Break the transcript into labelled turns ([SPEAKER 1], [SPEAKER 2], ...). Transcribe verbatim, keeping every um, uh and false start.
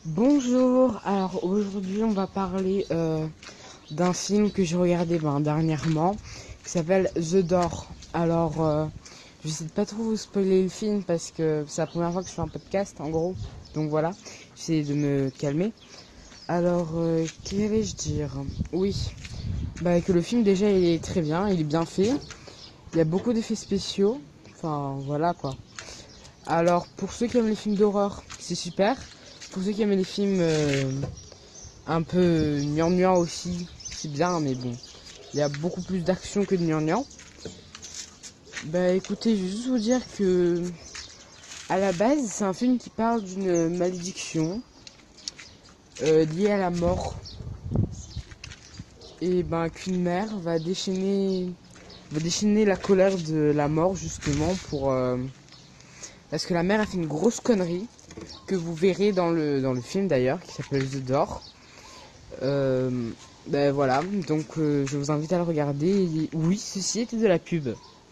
[SPEAKER 1] Bonjour, alors aujourd'hui on va parler euh, d'un film que j'ai regardé ben, dernièrement qui s'appelle The Door. Alors euh, je vais essayer de pas trop vous spoiler le film parce que c'est la première fois que je fais un podcast en gros, donc voilà, j'essaie de me calmer. Alors euh, qu'allais-je dire? Oui, bah que le film déjà il est très bien, il est bien fait, il y a beaucoup d'effets spéciaux, enfin voilà quoi. Alors pour ceux qui aiment les films d'horreur, c'est super. Pour ceux qui aiment les films euh, un peu gnangnan aussi, c'est bien, mais bon, il y a beaucoup plus d'action que de gnangnan. Bah écoutez, je vais juste vous dire que à la base, c'est un film qui parle d'une malédiction euh, liée à la mort. Et ben qu'une mère va déchaîner, va déchaîner la colère de la mort justement pour euh, parce que la mère a fait une grosse connerie que vous verrez dans le dans le film d'ailleurs qui s'appelle The Door. Euh, ben voilà, donc euh, je vous invite à le regarder. Et oui, ceci était de la pub.